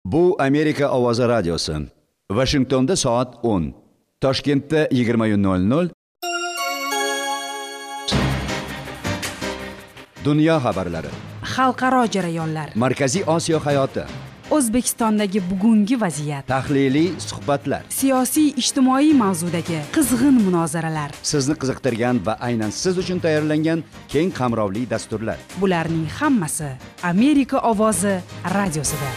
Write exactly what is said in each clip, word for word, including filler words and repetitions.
Bu Amerika ovozi radiosi. Washingtonda soat o'n, Toshkentda yigirma nol nol. Dunyo xabarlari, xalqaro jarayonlar, Markaziy Osiyo hayoti, O'zbekistondagi bugungi vaziyat, tahliliy suhbatlar, siyosiy ijtimoiy mavzudagi qizg'in munozaralar. sizni qiziqtirgan va aynan siz uchun tayyorlangan keng qamrovli dasturlar. Bularning hammasi Amerika ovozi radiosida.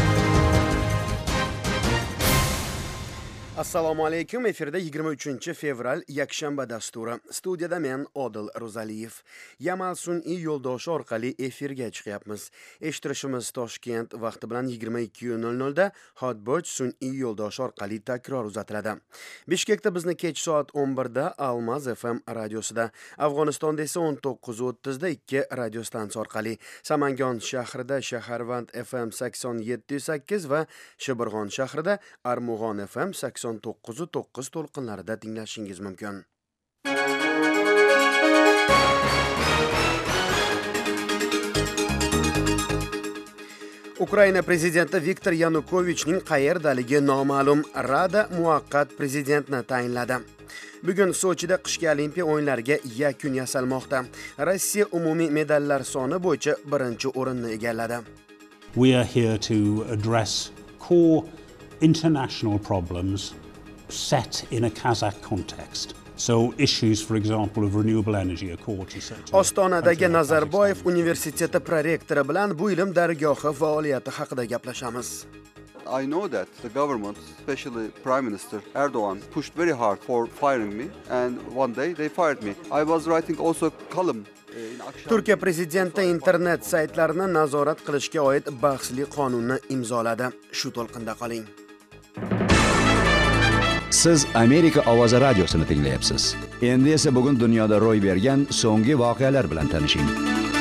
Assalomu alaykum. Efirda yigirma uchinchi fevral yakshanba dasturi. Studiyada men Odil Ro'zaliyev. Yamal sun'iy yo'ldoshi orqali efirga chiqyapmiz. Eshittirishimiz Toshkent vaqti bilan yigirma ikki nol nol da, Hotbird sun'iy yo'ldoshi orqali takror uzatiladi. Bishkekda bizni kech soat o'n bir da Almaz F M radiosida, Afg'onistonda esa o'n to'qqiz o'ttiz da ikki radio stansiya orqali, Samangon shahrida Shaharvand F M sakson yetti sakkiz va Shibirg'on shahrida Armug'on F M sakson to'qqiz to'qqiz to'lqinlarida tinglashingiz mumkin. Ukraina prezidenti Viktor Yanukovichning qayerdaligi noma'lum. Rada muvaqqat prezidentni tayinladi. Bugun Sochida qishki olimpiya o'yinlariga yakun yasalmoqda. Rossiya umumiy medallar soni bo'yicha birinchi o'rinni egalladi. We are here to address core international problems set in a Kazakh context. So issues, for example, of renewable energy are core to such. Ostonadagi Nazarboyev universiteti prorektori bilan bu ilm dargohi faoliyati haqida gaplashamiz. I know that the government, especially Prime Minister Erdogan, pushed very hard for firing me, and one day they fired me. I was writing also a column. Turkiya prezidenti internet saytlarini nazorat qilishga oid bahsli qonunni imzoladi. Shu to'lqinda qoling. Siz Amerika ovozi radiosini tinglayapsiz. Endi esa bugun dunyoda ro'y bergan so'nggi voqealar bilan tanishing.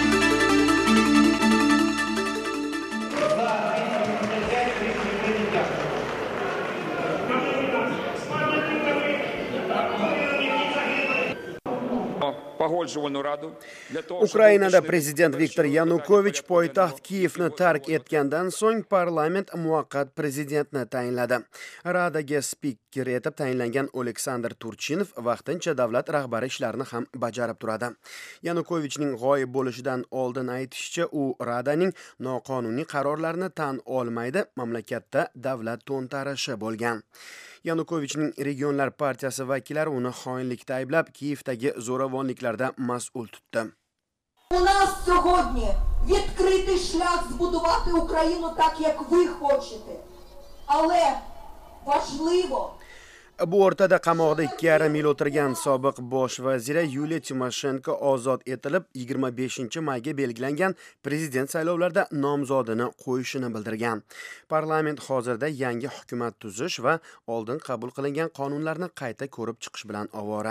Ukrainada prezident Viktor Yanukovich poytaxt Kiyevni tark etgandan so'ng parlament muvaqqat prezidentni tayinladi. Radaga spiker etib tayinlangan Oleksandr Turchinov vaqtincha davlat rahbari ishlarini ham bajarib turadi. Yanukovichning g'oyib bo'lishidan oldin aytishicha, u Radaning noqonuniy qarorlarini tan olmaydi, mamlakatda davlat to'ntarishi bo'lgan. Yanukovichning Regionlar partiyasi vakillari uni xoinlikda ayblab, Kiyevdagi zo'ravonliklarda mas'ul tutdi. У нас сьогодні відкритий шлях збудувати Україну так, як ви хочете. Але важливо Bu o'rtada qamoqda ikki yarim yil o'tirgan sobiq bosh vazira Yuliya Timoshenko ozod etilib, yigirma beshinchi mayga belgilangan prezident saylovlarida nomzodini qo'yishini bildirgan. Parlament hozirda yangi hukumat tuzish va oldin qabul qilingan qonunlarni qayta ko'rib chiqish bilan ovora.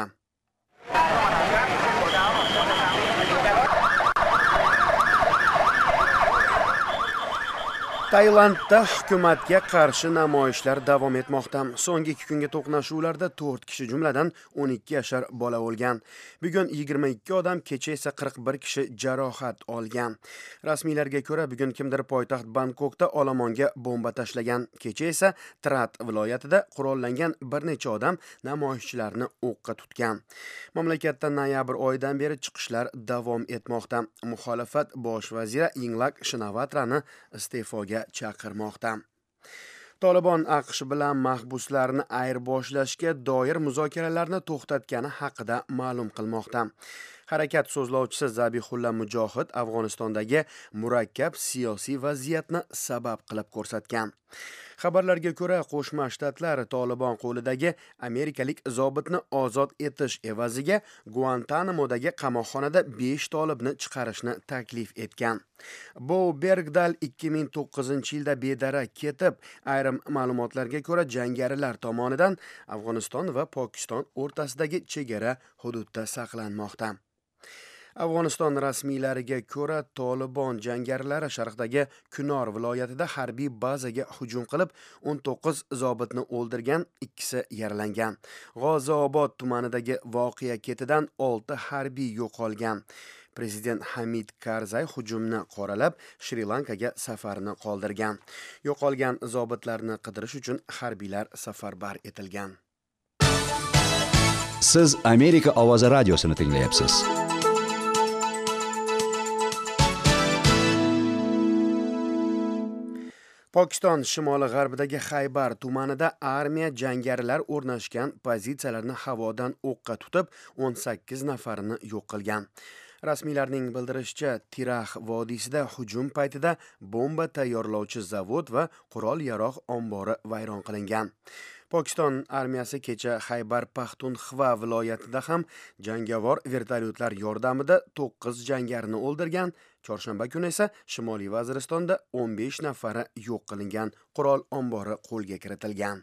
Tailandda hukumatga qarshi namoyishlar davom etmoqda. So'nggi ikki kunga to'qnashuvlarda to'rt kishi, jumladan o'n ikki yashar bola o'lgan. Bugun yigirma ikki odam, kecha esa qirq bir kishi jarohat olgan. Rasmiylarga ko'ra, bugun kimdir poytaxt Bangkokda olomonga bomba tashlagan. Kecha esa Trat viloyatida qurollangan bir necha odam namoyishchilarni o'qqa tutgan. Mamlakatda noyabr oyidan beri chiqishlar davom etmoqda. Muxolifat bosh vaziri Yingluck Shinawtrani iste'foga chaqirmoqda. Tolibon AQSh bilan mahbuslarni ayirboshlashga doir muzokaralarni to'xtatgani haqida ma'lum qilmoqda. Harakat so'zlovchisi Zabihulla Mujohid Afg'onistondagi murakkab siyosiy vaziyatni sabab qilib ko'rsatgan. Xabarlarga ko'ra, Qo'shma Shtatlar Tolibon qo'lidagi amerikalik zobitni ozod etish evaziga Guantanamodagi qamoqxonada besh tolibni chiqarishni taklif etgan. Bo Bergdal ikki ming to'qqizinchi yilda bedarak ketib, ayrim ma'lumotlarga ko'ra jangarilar tomonidan Afg'oniston va Pokiston o'rtasidagi chegara hududda saqlanmoqda. Afg'oniston rasmiylariga ko'ra, Tolibon jangarilari sharqdagi Kunor viloyatida harbiy bazaga hujum qilib, o'n to'qqiz zobitni o'ldirgan, ikkisi yaralangan. G'oziobod tumanidagi voqea ketidan olti harbiy yo'qolgan. Prezident Hamid Karzay hujumni qoralab, Shri-Lankaga safarini qoldirgan. Yo'qolgan zobitlarni qidirish uchun harbiylar safarbar etilgan. Siz Amerika ovozi radiosini tinglayapsiz. Pokiston shimoli-g'arbidagi Xaybar tumanida armiya jangarilar o'rnashgan pozitsiyalarni havodan o'qqa tutib, o'n sakkiz nafarini yo'q qilgan. Rasmiylarning bildirishicha, Tirax vodiysida hujum paytida bomba tayyorlovchi zavod va qurol-yarog' ombori vayron qilingan. Pokiston armiyasi kecha Xaybar Paxtunxva viloyatida ham jangovar vertolyotlar yordamida to'qqiz jangarini o'ldirgan. Chorshanba kuni esa Shimoliy Vaziristonda o'n besh nafari yo'q qilingan, qurol ombori qo'lga kiritilgan.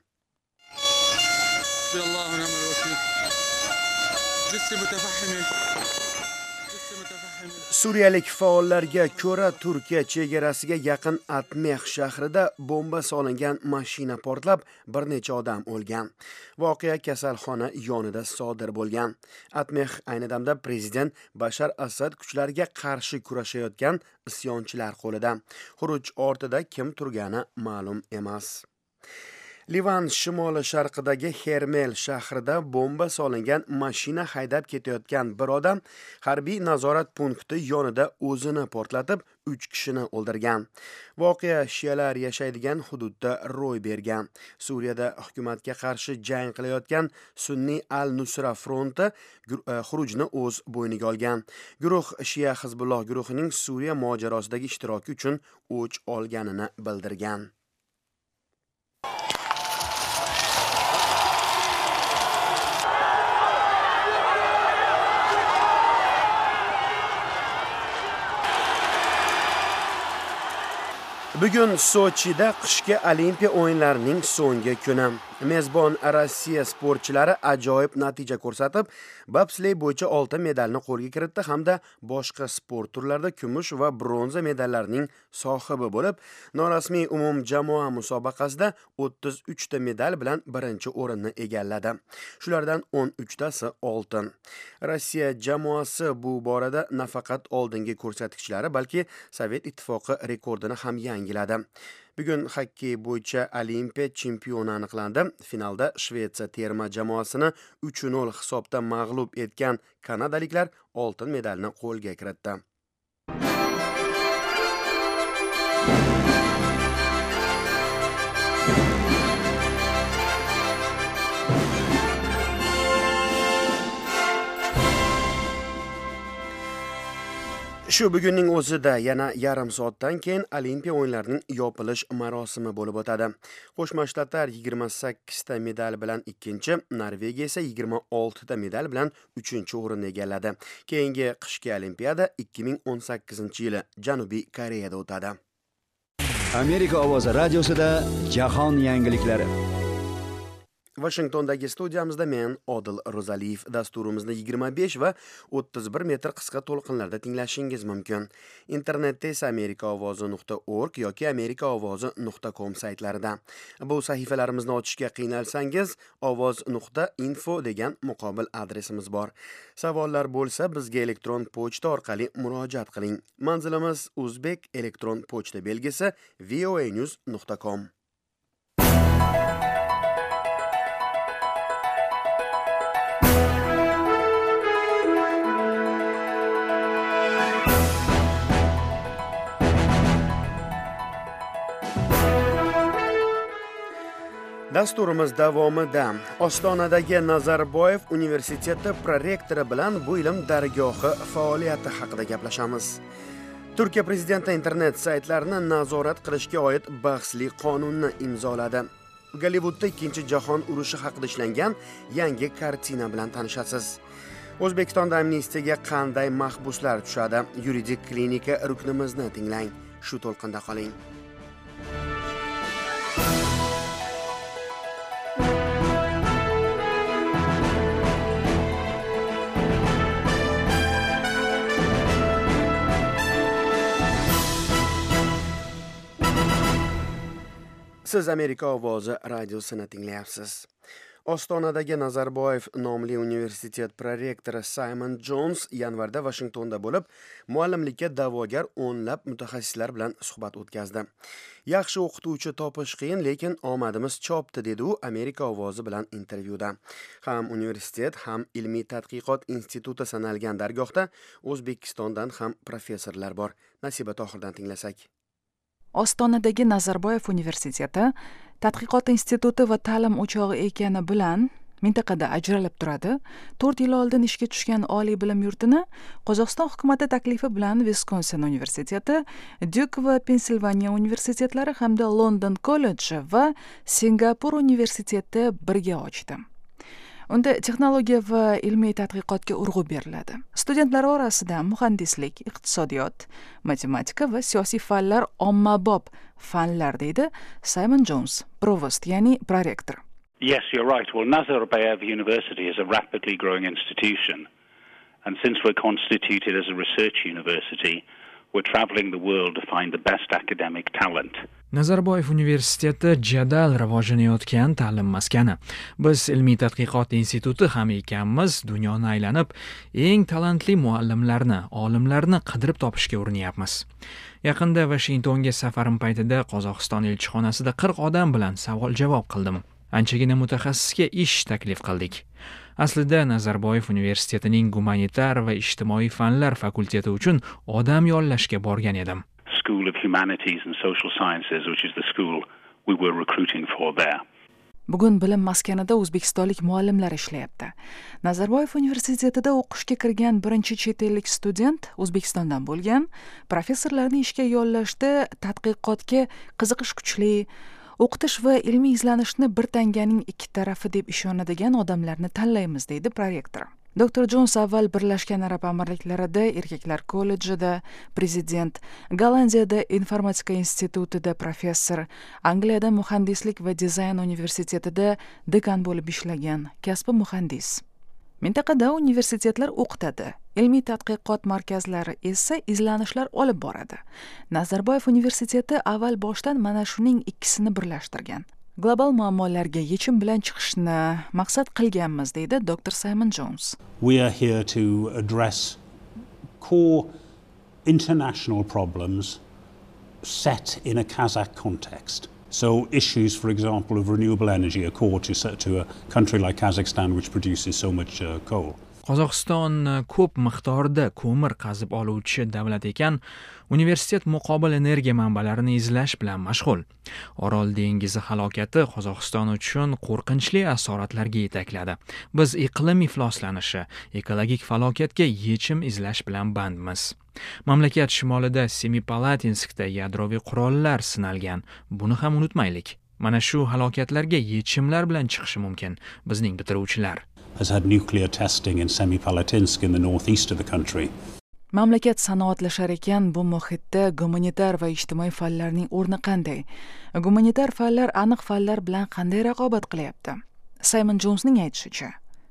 Suriyalik faollarga ko'ra, Turkiya chegarasiga yaqin Atmex shahrida bomba solingan mashina portlab, bir necha odam o'lgan. Voqea kasalxona yonida sodir bo'lgan. Atmex ayni damda prezident Bashar Asad kuchlariga qarshi kurashayotgan isyonchilar qo'lida. Xuruj ortida kim turgani ma'lum emas. Livan shimoli sharqidagi Hermel shahrida bomba solingan mashina haydab ketayotgan bir odam harbiy nazorat punkti yonida o'zini portlatib, uch kishini o'ldirgan. Voqea shiyalar yashaydigan hududda ro'y bergan. Suriyada hukumatga qarshi jang qilayotgan Sunniy al-Nusra fronti xurujni o'z bo'yniga olgan. Guruh Shiya Hizbulloh guruhining Suriya mojarosidagi ishtiroki uchun o'ch olganini bildirgan. Bugun Sochida qishki Olimpiya o'yinlarining so'nggi kuni. Mezbon Rossiya sportchilari ajoyib natija ko'rsatib, bobsley bo'yicha oltin medalni qo'lga kiritdi hamda boshqa sport turlarida kumush va bronza medallarning sohibi bo'lib, norasmiy umumjamoa musobaqasida o'ttiz uch ta medal bilan birinchi o'rinni egalladi. Shulardan o'n uch tasi oltin. Rossiya jamoasi bu borada nafaqat oldingi ko'rsatkichlari, balki Sovet ittifoqi rekordini ham yangiladi. Bugun xokkey bo'yicha Olimpiya chempioni aniqlandi. Finalda Shvetsiya terma jamoasini uch nol hisobda mag'lub etgan kanadaliklar oltin medalni qo'lga kiritdi. Shu bugunning o'zida yana yarim soatdan keyin Olimpiya o'yinlarining yopilish marosimi bo'lib o'tadi. Qo'shma Shtatlar yigirma sakkiz ta medal bilan ikkinchi, Norvegiya esa yigirma olti ta medal bilan uchinchi o'rinni egalladi. Keyingi qishki Olimpiada ikki ming o'n sakkizinchi yili Janubiy Koreyada o'tadi. Amerika ovozi radiosida jahon yangiliklari. Washingtondagi studiyamizda men Odil Ro'zaliyev. Dasturimizni yigirma besh va o'ttiz bir metr qisqa to'lqinlarda tinglashingiz mumkin. Internetda esa amerika ovozi nuqta org yoki amerika ovozi nuqta com saytlarida. Bu sahifalarimizni ochishga qiynalsangiz, ovoz nuqta info degan muqobil adresimiz bor. Savollar bo'lsa, bizga elektron pochta orqali murojaat qiling. Manzilimiz Uzbek elektron pochta belgisi voanews nuqta com. Dasturimiz davomida Ostonadagi Nazarboyev universiteti prorektori bilan bu ilm dargohi faoliyati haqida gaplashamiz. Turkiya prezidenti internet saytlarini nazorat qilishga oid bahsli qonunni imzoladi. Gollivudda ikkinchi jahon urushi haqida ishlangan yangi kartina bilan tanishasiz. O'zbekistonda amnistiyaga qanday mahbuslar tushadi? Yuridik klinika ruknimizni tinglang. Shu to'lqinda qoling. Siz Amerika ovozi radiosini tinglayapsiz. Ostonadagi Nazarboyev nomli universitet prorektori Simon Jones yanvarda Washingtonda bo'lib, muallimlikka da'vogar o'nlab mutaxassislar bilan suhbat o'tkazdi. Yaxshi o'qituvchi topish qiyin, lekin omadimiz chopdi, dedi u Amerika ovozi bilan intervyuda. Ham universitet, ham ilmiy tadqiqot instituti sanalgan dargohda O'zbekistondan ham professorlar bor. Nasiba Tohirdan tinglasak. Ostonadagi Nazarboyev universiteti tadqiqot instituti va ta'lim o'chog'i ekani bilan mintaqada ajralib turadi. to'rt yil oldin ishga tushgan oliy bilim yurtini Qozog'iston hukumati taklifi bilan Wisconsin universiteti, Duke va Pensilvaniya universitetlari hamda London kolleji va Singapur universiteti birga ochdi. Unda texnologiya va ilmiy tadqiqotga urg'u beriladi. Studentlar orasida muhandislik, iqtisodiyot, matematika va siyosiy fanlar ommabop fanlar, deydi Simon Jones, provost, ya'ni prorektor. Yes, you're right. Well, Nazarbayev University is a rapidly growing institution. And since we're constituted as a research university, we're traveling the world to find the best academic talent. Nazarboyev universiteti jadal rivojlanayotgan ta'lim maskani. Biz ilmiy tadqiqot instituti ham ekanmiz, dunyoni aylanib, eng talantli muallimlarni, olimlarni qidirib topishga urinyapmiz. Yaqinda Washingtonga safarim paytida Qozog'iston elchixonasida qirq odam bilan savol-javob qildim. Anchagina mutaxassisga ish taklif qildik. Aslida Nazarboyev universitetining gumanitar va ijtimoiy fanlar fakulteti uchun odam yollashga borgan edim. School of Humanities and Social Sciences, which is the school we were recruiting for there. Bugun bilim maskanida o'zbekistonlik muallimlar ishlayapti. Nazarboyev universitetida o'qishga kirgan birinchi chet ellik student O'zbekistondan bo'lgan. Professorlarni ishga yollashda tadqiqotga qiziqish kuchli, o'qitish va ilmiy izlanishni bir tanganing ikki tarafi deb ishonadigan odamlarni tanlaymiz, deydi prorektor. doktor Jones avval Birlashgan Arab Amirliklarida erkaklar kollejida prezident, Gollandiyada informatika institutida professor, Angliyada muhandislik va dizayn universitetida dekan bo'lib ishlagan, kasbi muhandis. Mintaqada universitetlar o'qitadi, ilmiy tadqiqot markazlari esa izlanishlar olib boradi. Nazarboyev universiteti avval boshdan mana shuning ikkisini birlashtirgan. Global muammolarga yechim bilan chiqishni maqsad qilganmiz, deydi doktor Simon Jones. We are here to address core international problems set in a Kazakh context. So issues, for example, of renewable energy, a core to, to a country like Kazakhstan, which produces so much uh, coal. Qozog'iston ko'p miqdorda ko'mir qazib oluvchi davlat ekan, universitet muqobil energiya manbalarini izlash bilan mashg'ul. Orol dengizi halokati Qozog'iston uchun qo'rqinchli asoratlarga yetakladi. Biz iqlim ifloslanishi, ekologik falokatga yechim izlash bilan bandmiz. Mamlakat shimolida Semipalatinskda yadroviy qurollar sinalgan. Buni ham unutmaylik. Mana shu halokatlarga yechimlar bilan chiqishi mumkin bizning bitiruvchilar. Has had nuclear testing in Semipalatinsk in the northeast of the country. Mamlakat sanoatlashar ekan, bu muhitda gumanitar va ijtimoiy fanlarning o'rni qanday? Gumanitar fanlar aniq fanlar bilan qanday raqobat qilyapti? Simon Jonesning aytishicha.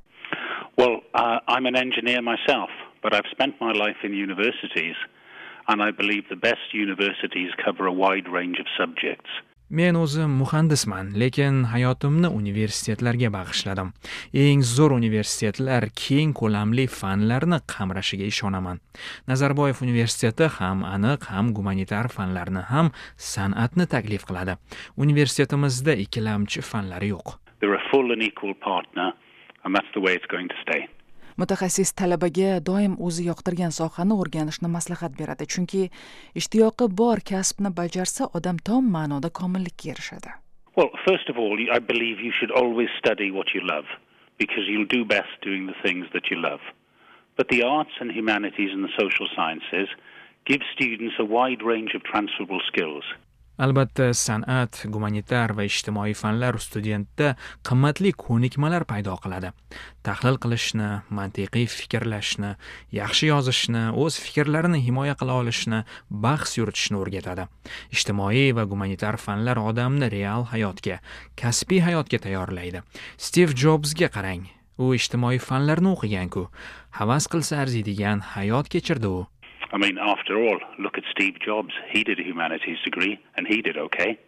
Well, uh, I'm an engineer myself, but I've spent my life in universities, and I believe the best universities cover a wide range of subjects. Men o'zim muhandisman, lekin hayotimni universitetlarga bag'ishladim. Eng zo'r universitetlar keng ko'lamli fanlarni qamrashiga ishonaman. Nazarboyev universiteti ham aniq, ham gumanitar fanlarni, ham san'atni taklif qiladi. Universitetimizda ikkilamchi fanlari yo'q. They're a full and equal partner, and that's the way it's going to stay. Mutaxassis talabaga doim o'zi yoqtirgan sohani o'rganishni maslahat beradi, chunki ishtiyoqi bor kasbni bajarsa odam tom ma'noda komillikka erishadi. Well, first of all, I believe you should always study what you love, because you'll do best doing the things that you love. But the arts and humanities and the social sciences give students a wide range of transferable skills. Albatta, san'at, gumanitar va ijtimoiy fanlar studentda qimmatli ko'nikmalar paydo qiladi. Tahlil qilishni, mantiqiy fikrlashni, yaxshi yozishni, o'z fikrlarini himoya qila olishni, bahs yuritishni o'rgatadi. Ijtimoiy va gumanitar fanlar odamni real hayotga, kasbiy hayotga tayyorlaydi. Steve Jobsga qarang. U ijtimoiy fanlarni o'qigan-ku, havas qilsa arziydigan hayot kechirdi u. I mean, after all, look at Steve Jobs. He did a humanities degree and he did okay.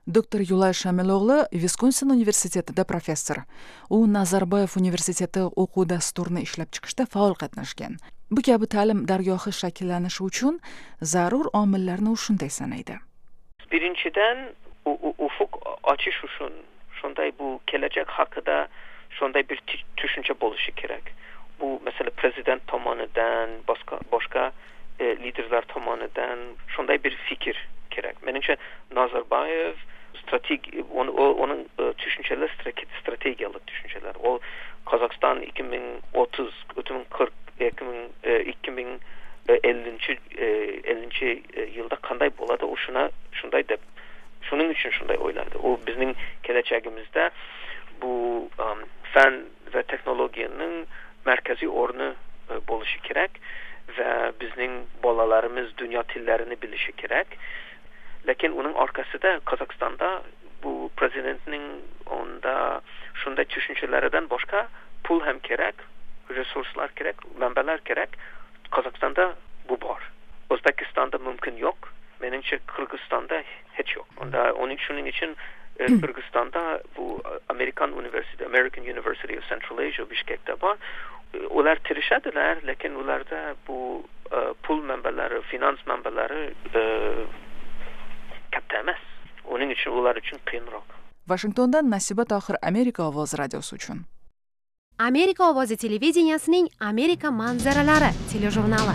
Doktor Yulay Shamiloğlu Wisconsin universitetida professor. U Nazarboyev universiteti o'quv dasturini ishlab chiqishda faol qatnashgan. Bu kabi ta'lim dargohi shakllanishi uchun zarur omillarni u shunday sanaydi. Birinchidan ufuk ochish uchun shunday bu kelajak haqida shunday bir tushuncha bo'lishi kerak. Bu mesela prezident tomonidan, boshqa boshqa e, liderlar tomonidan shunday bir fikr kerak. Menimcha Nazarboyev strategi onun tushunchalar strategiyalik tushunchalar. O Qozog'iston ikki ming o'ttiz, ikki ming qirq, ikki ming ellinchi yilda qanday bo'ladi, o shuna shunday deb shuning uchun shunday o'yladi. O bizning kelajagimizda bu um, fan va texnologiyaning markaziy o'rni bo'lishi kerak va bizning bolalarimiz dunyo tillarini bilishi kerak. Lekin uning orqasida Qozog'istonda bu prezidentning onda shunday tushunchalaridan boshqa pul ham kerak, resurslar kerak, manbalar kerak. Qozog'istonda bu bor. O'zbekistonda mumkin yo'q. Menimcha Qirg'izistonda hech yo'q. Unda uning shuning uchun Qirg'izistonda bu American University, American University of Central Asia Bishkekda bor. Ular tirishadilar, lekin ularda bu uh, pul manbalari, finans manbalari uh, katta emas. Uning uchun ular uchun qiyinroq. Washingtondan Nasiba Tohir, Amerika ovozi radiosi uchun. Amerika ovozi televideniyasining Amerika manzaralari telejurnali.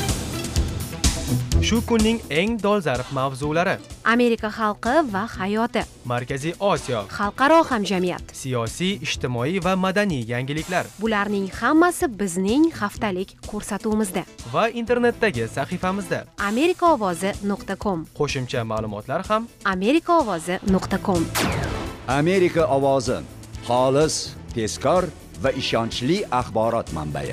Shu kunning eng dolzarb mavzulari: Amerika xalqi va hayoti, Markaziy Osiyo, xalqaro hamjamiyat, siyosiy, ijtimoiy va madaniy yangiliklar. Bularning hammasi bizning haftalik ko'rsatuvimizda va internetdagi sahifamizda amerika ovozi nuqta com. Qo'shimcha ma'lumotlar ham amerika ovozi nuqta com. Amerika ovozi xolis, tezkor va ishonchli axborot manbai.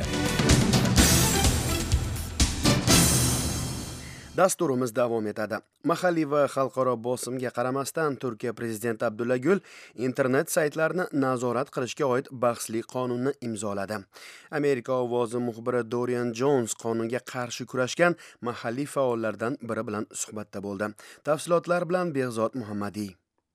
Dasturimiz davom etadi. Mahalliy va xalqaro bosimga qaramasdan Turkiya prezidenti Abdulla Gül internet saytlarini nazorat qilishga oid bahsli qonunni imzoladi. Amerika ovozi muxbiri Dorian Jones qonunga qarshi kurashgan mahalliy faollardan biri bilan suhbatda bo'ldi. Tafsilotlar bilan Behzod Muhammadiy.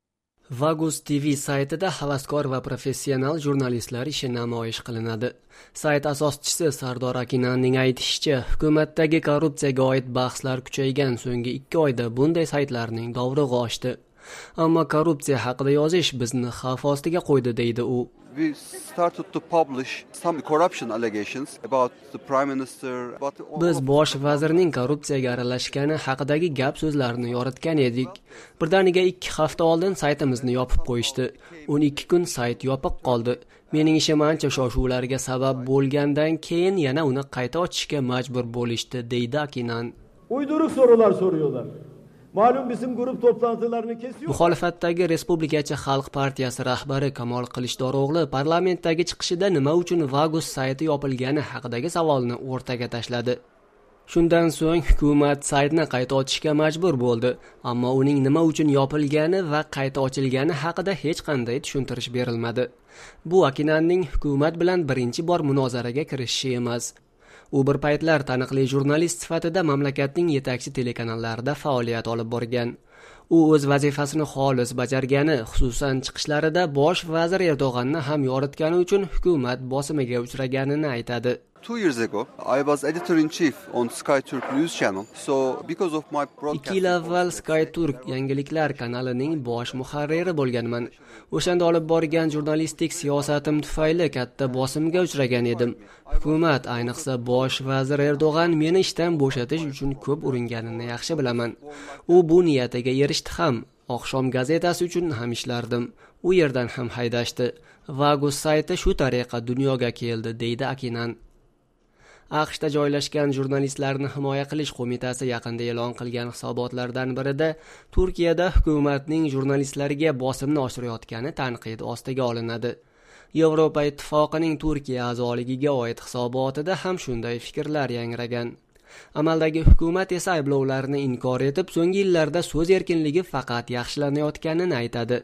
Vagus T V saytida havaskor va professional jurnalistlar ishi namoyish qilinadi. Sayt asoschisi Sardor Akinanning aytishicha, hukumatdagi korrupsiyaga oid bahslar kuchaygan so'nggi ikki oyda bunday saytlarning dovrug'i oshdi. Ammo korrupsiya haqida yozish bizni xavf ostiga qo'ydi, deydi u. We started to publish some corruption allegations about the prime minister. About Biz bosh vazirning korrupsiyaga aralashgani haqidagi gap so'zlarni yoritgan edik. Birdaniga ikki hafta oldin saytimizni yopib qo'yishdi. o'n ikki kun sayt yopiq qoldi. Mening ishim ancha shov-shuvlarga sabab bo'lgandan keyin yana uni qayta ochishga majbur bo'lishdi, deydi Akinan. Uyduruk sorular soruyorlar. Malum bizim grup toplantılarını kesiyor. Muxolifatdagi Respublikachi Xalq partiyasi rahbari Kamol Qilichdaro'g'li parlamentdagi chiqishida nima uchun Vagus sayti yopilgani haqidagi savolni o'rtaga tashladi. Shundan so'ng hukumat saytni qayta ochishga majbur bo'ldi, ammo uning nima uchun yopilgani va qayta ochilgani haqida hech qanday tushuntirish berilmadi. Bu Akinanning hukumat bilan birinchi bor munozaraga kirishishi emas. U bir paytlar taniqli jurnalist sifatida mamlakatning yetakchi telekanallarida faoliyat olib borgan. U o'z vazifasini xolis bajargani, xususan chiqishlarida bosh vazir Erdo'g'anni ham yoritgani uchun hukumat bosimiga uchraganini aytadi. Two years ago, I was editor-in-chief on Sky Turk News channel. So, because of my broadcast... Ikki yil avval Sky Turk yangiliklar kanalining bosh muharriri bo'lganman. O'shanda olib borgan jurnalistik siyosatim tufayli katta bosimga uchragan edim. Hukumat, ayniqsa bosh vazir Erdo'g'an meni ishdan bo'shatish uchun ko'p uringanini yaxshi bilaman. U bu niyatiga erishdi ham. Oqshom gazetasi uchun ham ishlardim. U yerdan ham haydashdi. Vagus sayti shu tariqa dunyoga keldi, deydi Akinan. AQShda joylashgan jurnalistlarni himoya qilish qo'mitasi yaqinda e'lon qilgan hisobotlardan birida Turkiyada hukumatning jurnalistlarga bosimni oshirayotgani tanqid ostiga olinadi. Yevropa Ittifoqining Turkiya a'zoligiga oid hisobotida ham shunday fikrlar yangragan. Amaldagi hukumat esa ayblovlarni inkor etib, so'nggi yillarda so'z erkinligi faqat yaxshilanayotganini aytadi.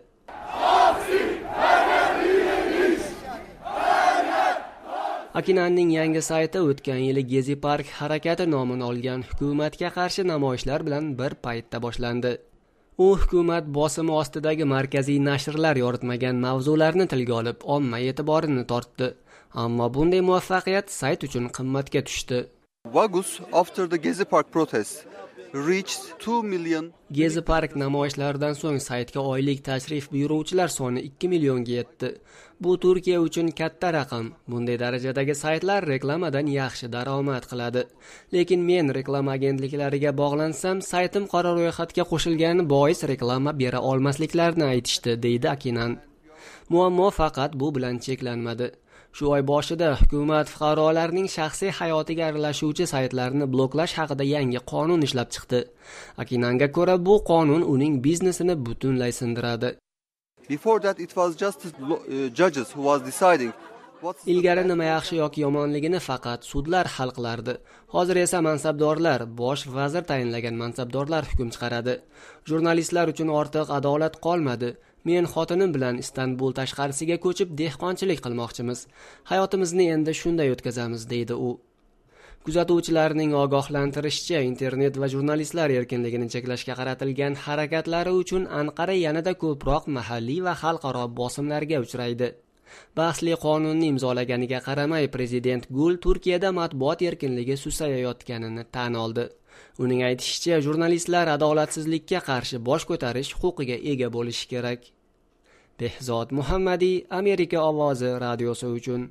Akinanning yangi sayti o'tgan yili Gezi Park harakati nomini olgan hukumatga qarshi namoyishlar bilan bir paytda boshlandi. U hukumat bosimi ostidagi markaziy nashrlar yoritmagan mavzularni tilga olib, omma e'tiborini tortdi. Ammo bunday muvaffaqiyat sayt uchun qimmatga tushdi. Vagus after the Gezi Park protests reached two million. Gezi Park namoyishlaridan so'ng saytga oylik tashrif buyuruvchilar soni ikki millionga yetdi. Bu Turkiya uchun katta raqam. Bunday darajadagi saytlar reklamadan yaxshi daromad qiladi. Lekin men reklama agentliklariga bog'lansam, saytim qora ro'yxatga qo'shilgani bois reklama bera olmasliklarini aytishdi, deydi Akinan. Muammo faqat bu bilan cheklanmadi. Shu oy boshida hukumat fuqarolarning shaxsiy hayotiga aralashuvchi saytlarni bloklash haqida yangi qonun ishlab chiqdi. Akinanga ko'ra, bu qonun uning biznesini butunlay sindiradi. Before that it was just the uh, judges who was deciding Ilgari nima yaxshi yoki yomonligini faqat sudlar hal qilardi. Hozir esa mansabdorlar, bosh vazir tayinlagan mansabdorlar hukm chiqaradi. Jurnalistlar uchun ortiq adolat qolmadi. Men xotinim bilan Istanbul tashqarisiga ko'chib dehqonchilik qilmoqchimiz. Hayotimizni endi shunday o'tkazamiz, deydi u. Kuzatuvchilarning ogohlantirishicha, internet va jurnalistlar erkinligini cheklashga qaratilgan harakatlari uchun Anqara yanada ko'proq mahalliy va xalqaro bosimlarga uchraydi. Bahsli qonunni imzolaganiga qaramay, prezident Gul Turkiyada matbuot erkinligi susayayotganini tan oldi. Uning aytishicha, jurnalistlar adolatsizlikka qarshi bosh ko'tarish huquqiga ega bo'lishi kerak. Behzod Muhammadiy, Amerika ovozi radiosi uchun.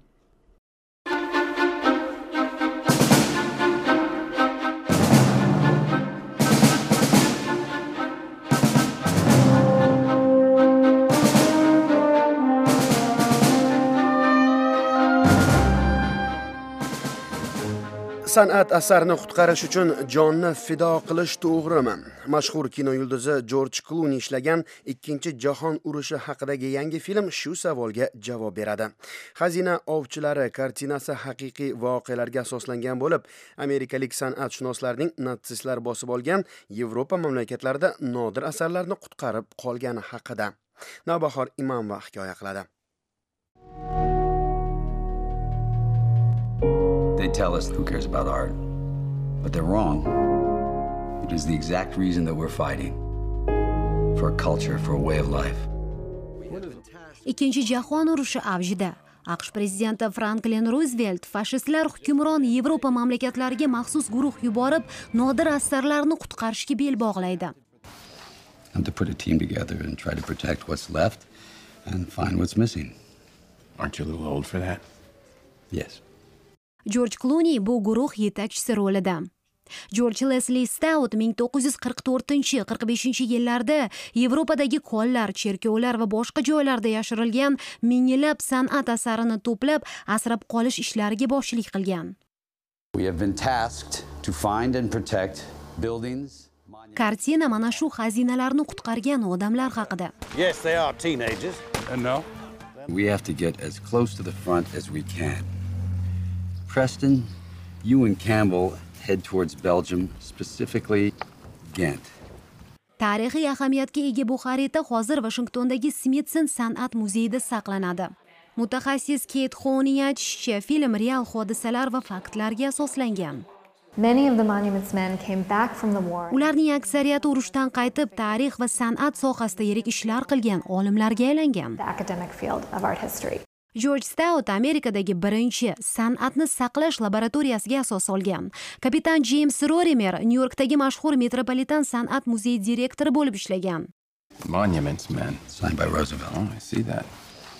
San'at asarini qutqarish uchun jonni fido qilish to'g'rimi? Mashhur kino yulduzi George Clooney ishlagan Ikkinchi jahon urushi haqidagi yangi film shu savolga javob beradi. Xazina ovchilari kartinasi haqiqiy voqealarga asoslangan bo'lib, amerikalik san'atshunoslarning natsistlar bosib olgan Yevropa mamlakatlarida nodir asarlarni qutqarib qolgani haqida. Navbahor Imomova hikoya qiladi. They tell us who cares about art, but they're wrong. It is the exact reason that we're fighting. For a culture, for a way of life. Ikkinchi jahon urushi avjida. AQSh prezidenti Franklin Roosevelt fashistlar hukmron Yevropa mamlakatlariga maxsus guruh yuborib, nodir asarlarni qutqarishga bel bog'laydi. And to put a team together and try to protect what's left and find what's missing. Aren't you a little old for that? Yes. George Clooney bu guruh yetakchisi rolida. George Leslie Stout ming to'qqiz yuz qirq to'rtinchi qirq beshinchi yillarda Yevropadagi kollar, cherkovlar va boshqa joylarda yashirilgan minglab san'at asarini to'plab, asrab qolish ishlariga boshchilik qilgan. We have been tasked to find and protect buildings. Kartina mana shu xazinalarni qutqargan odamlar haqida. Yes, they are teenagers. And no. We have to get as close to the front as we can. Preston, you and Campbell head towards Belgium, specifically Ghent. Tarixiy ahamiyatga ega bu xarita hozir Washingtondagi Smithson san'at muzeyida saqlanadi. Mutaxassis Kate Horning aytishicha, film real hodisalar va faktlarga asoslangan. Many of the monuments men came back from the war. Ularning aksariyati urushdan qaytib, tarix va san'at sohasida yirik ishlar qilgan olimlarga aylangan. The academic field of art history. George Stout Amerikadagi birinchi san'atni saqlash laboratoriyasiga asos solgan. Kapitan James Rorimer Nyu-Yorkdagi mashhur Metropolitan san'at muzeyi direktori bo'lib ishlagan. Monuments men signed by Roosevelt. Oh, I see that.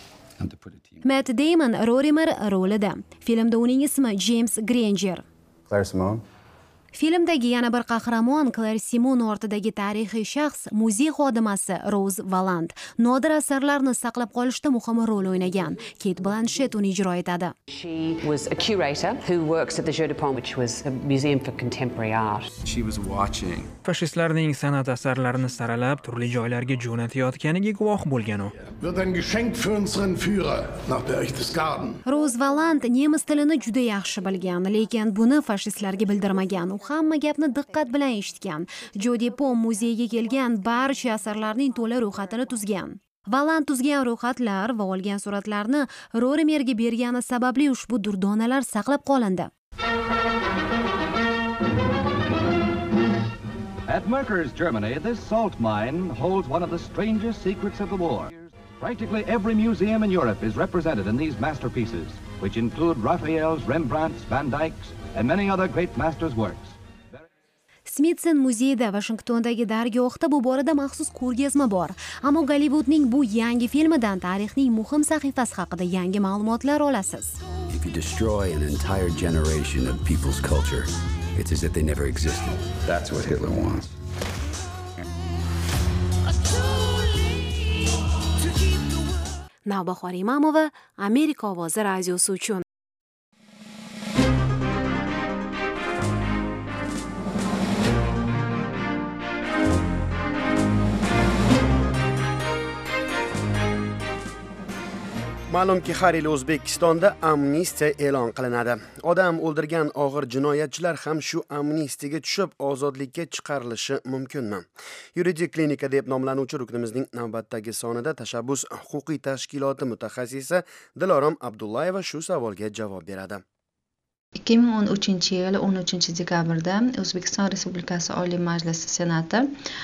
Matt Damon Rorimer rolida. Filmda uning ismi James Granger. Claire Simone. Filmdagi yana bir qahramon Claire Simone ortidagi tarixiy shaxs muzey xodimasi Rose Valland. Nodir asarlarni saqlab qolishda muhim rol o'ynagan. Kate Blanchett uni ijro etadi. She was a curator who works at the Jeu de Paume, which was a museum for contemporary art. She was watching. Fashistlarning san'at asarlarini saralab, turli joylarga jo'natayotganiga guvoh bo'lgan u. Wird ein Geschenk für unseren Führer nach Berchtesgaden. Rose Valland nemis tilini juda yaxshi bilgan, lekin buni fashistlarga bildirmagan. U hamma gapni diqqat bilan eshitgan. Jeu de Paume muzeyiga kelgan barcha asarlarning to'la ro'yxatini tuzgan. Valland tuzgan ro'yxatlar va olgan suratlarni Rorimerga bergani sababli ushbu durdonalar saqlab qolindi. At Merkers, Germany, this salt mine holds one of the strangest secrets of the war. Practically every museum in Europe is represented in these masterpieces, which include Raphael's, Rembrandt's, Van Dyck's, and many other great masters' works. Smithson muzeyida Washingtondagi dargohda bu borada maxsus ko'rgazma bor. Ammo Gollywoodning bu yangi filmidan tarixning muhim sahifasi haqida yangi ma'lumotlar olasiz. If you destroy an entire generation of people's culture, it's as if they never existed. That's what Hitler wants. Navbahor Imamova, Amerika ovozi radiosi uchun. Ma'lumki, har yil O'zbekistonda amnistiya e'lon qilinadi. Odam o'ldirgan og'ir jinoyatchilar ham shu amnistiyaga tushib ozodlikka chiqarilishi mumkinmi? Yuridik klinika deb nomlanuvchi ruknimizning navbatdagi sonida tashabbus huquqiy tashkiloti mutaxassisi Dilorom Abdullayeva shu savolga javob beradi. ikki ming o'n uchinchi yil o'n uchinchi dekabrda O'zbekiston Respublikasi Oliy Majlisi Senati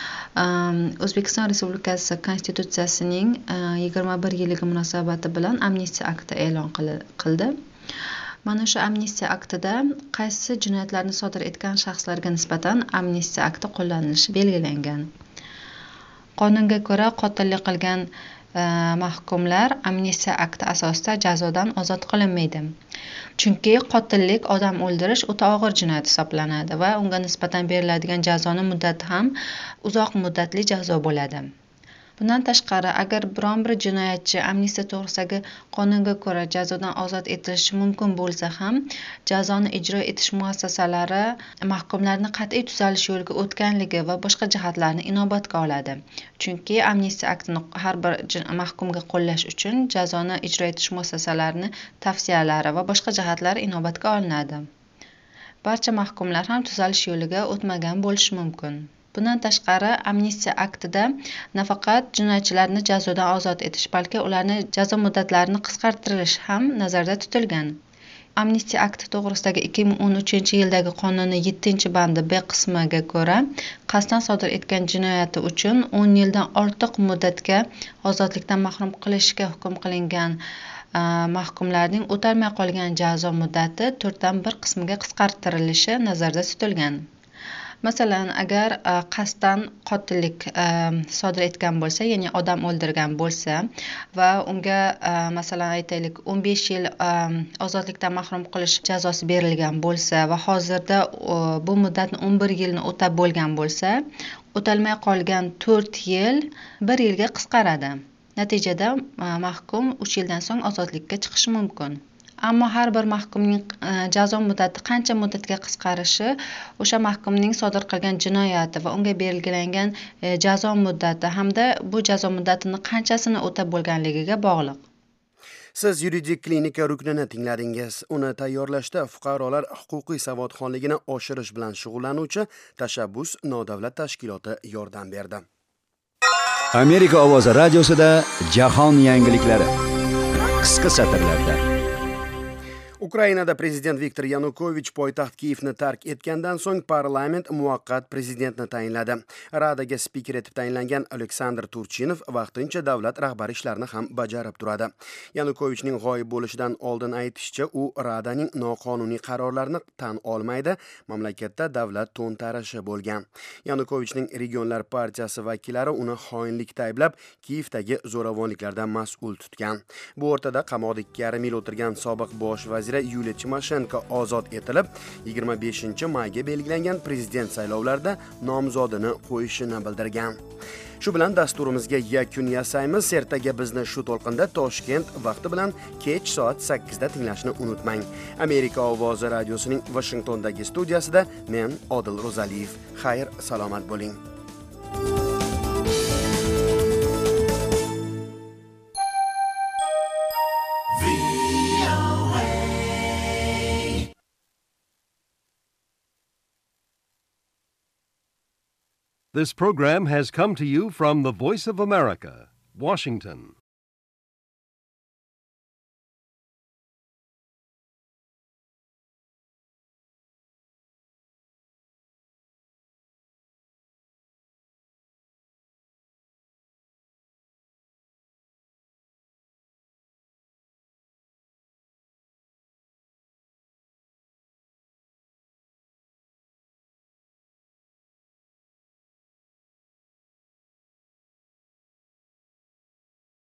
O'zbekiston Respublikasi Konstitutsiyasining yigirma bir yilligi munosabati bilan amnistiya akti e'lon qildi. Mana shu amnistiya aktida qaysi jinoyatlarni sodir etgan shaxslarga nisbatan amnistiya akti qo'llanilishi belgilangan. Qonunga ko'ra qotillik qilgan mahkumlar amnistiya akti asosida jazodan ozod qilinmaydi. Chunki qotillik, odam o'ldirish o'ta og'ir jinoyat hisoblanadi va unga nisbatan beriladigan jazoning muddati ham uzoq muddatli jazo bo'ladi. Bundan tashqari, agar biron bir jinoyatchi amnistiya to'g'risidagi qonunga ko'ra jazodan ozod etilishi mumkin bo'lsa ham, jazoni ijro etish muassasalari mahkumlarni qat'iy tuzalish yo'liga o'tganligi va boshqa jihatlarni inobatga oladi. Chunki amnistiya aktini har bir mahkumga qo'llash uchun jazoni ijro etish muassasalarini tavsiyalari va boshqa jihatlari inobatga olinadi. Barcha mahkumlar ham tuzalish yo'liga o'tmagan bo'lishi mumkin. Bundan tashqari, amnistiya aktida nafaqat jinoyatchilarni jazodan ozod etish, balki ularni jazo muddatlarini qisqartirish ham nazarda tutilgan. Amnistiya akti to'g'risidagi ikki ming o'n uchinchi yildagi qonunning yettinchi bandi B qismiga ko'ra, qasddan sodir etgan jinoyati uchun o'n yildan ortiq muddatga ozodlikdan mahrum qilishga hukm qilingan mahkumlarning o'talmay qolgan jazo muddati to'rtdan bir qismiga qisqartirilishi nazarda tutilgan. Masalan, agar qasddan qotillik sodir etgan bo'lsa, ya'ni odam o'ldirgan bo'lsa va unga masalan aytaylik o'n besh yil ozodlikdan mahrum qilish jazosi berilgan bo'lsa va hozirda bu muddatni o'n bir yilni o'tab bo'lgan bo'lsa, o'talmay qolgan to'rt yil bir yilga qisqaradi. Natijada mahkum uch yildan so'ng ozodlikka chiqishi mumkin. Ammo har bir mahkumning jazo muddati qancha muddatga qisqarishi o'sha mahkumning sodir qilgan jinoyati va unga belgilangan jazo muddati hamda bu jazo muddatini qanchasini o'tab bo'lganligiga bog'liq. Siz yuridik klinika ruknini tingladingiz. Uni tayyorlashda fuqarolar huquqiy savodxonligini oshirish bilan shug'ullanuvchi tashabbus nodavlat tashkiloti yordam berdi. Amerika ovozi radiosida jahon yangiliklari qisqa satrlarda. Ukrainada prezident Viktor Yanukovich poytaxt Kiyevni tark etgandan so'ng parlament muvaqqat prezidentni tayinladi. Radaga spiker etib tayinlangan Aleksandr Turchinov vaqtincha davlat rahbari ishlarini ham bajarib turadi. Yanukovichning g'oyib bo'lishidan oldin aytishicha, u Radaning noqonuniy qarorlarini tan olmaydi, mamlakatda davlat to'ntarishi bo'lgan. Yanukovichning Regionlar partiyasi vakillari uni xoinlikda ayblab, Kiyevdagi zo'ravonliklardan mas'ul tutgan. Bu o'rtada qamoqda ikki yarim yil o'tirgan sobiq bosh vazir Yuliya Timoshenko ozod etilib, yigirma beshinchi mayga belgilangan prezident saylovlarida nomzodini qo'yishini bildirgan. Shu bilan dasturimizga yakun yasaymiz. Ertaga bizni shu to'lqinda Toshkent vaqti bilan kech soat sakkizda tinglashni unutmang. Amerika ovozi radiosining Washingtondagi studiyasida men Odil Ro'zaliyev. Xayr, salomat bo'ling. This program has come to you from the Voice of America, Washington.